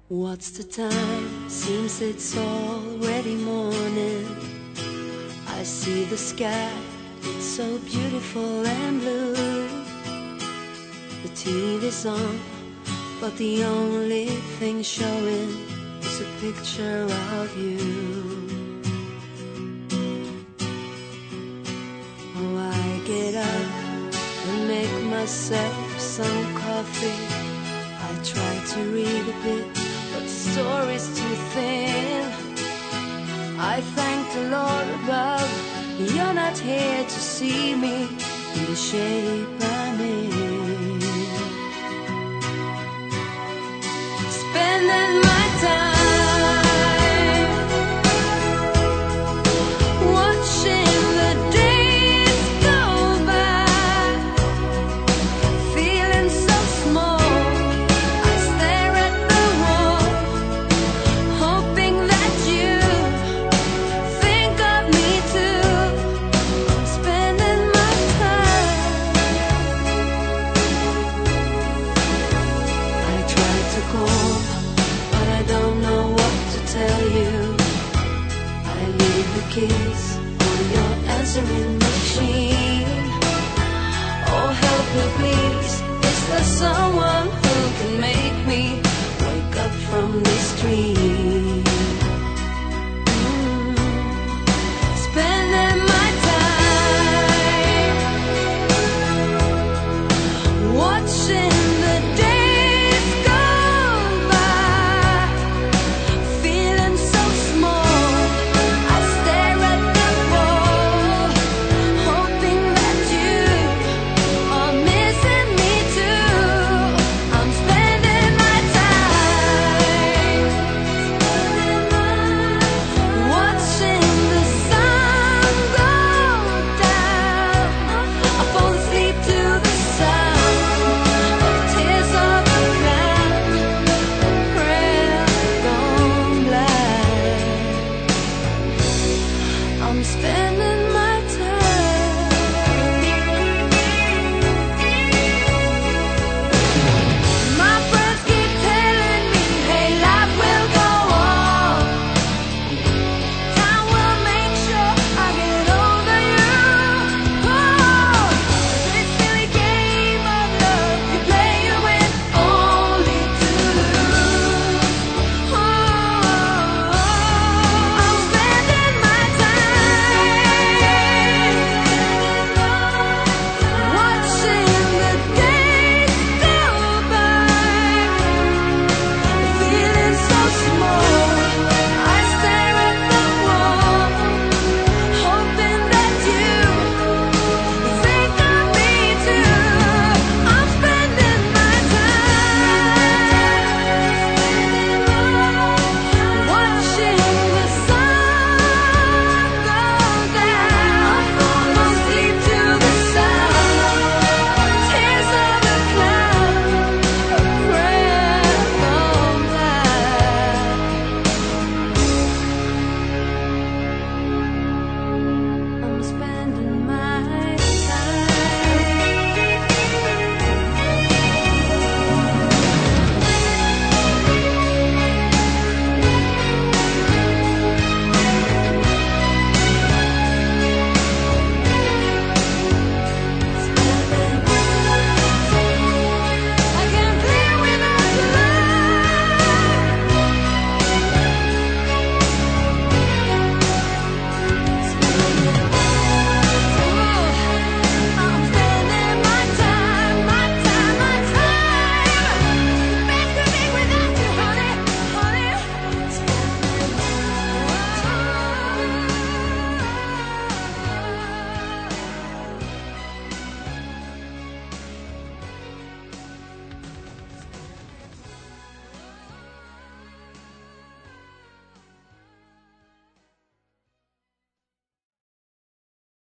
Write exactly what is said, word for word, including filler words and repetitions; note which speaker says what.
Speaker 1: What's the time? Seems it's already morning. I see the sky, it's so beautiful and blue. The T V's on, but the only thing showing is a picture of you. Oh, I get up and make myself some coffee. I try to read a bit, but the story's too thin. I thank the Lord above, you're not here to see me in the shape I'm in. Spending my time watching the days go by, feeling so small. I stare at the wall, hoping that you think of me too. I'm spending my time. I try to call, but I don't know what to tell you. I leave the keys on your answering machine. Oh, help me please, is there someone who can make me wake up from this dream?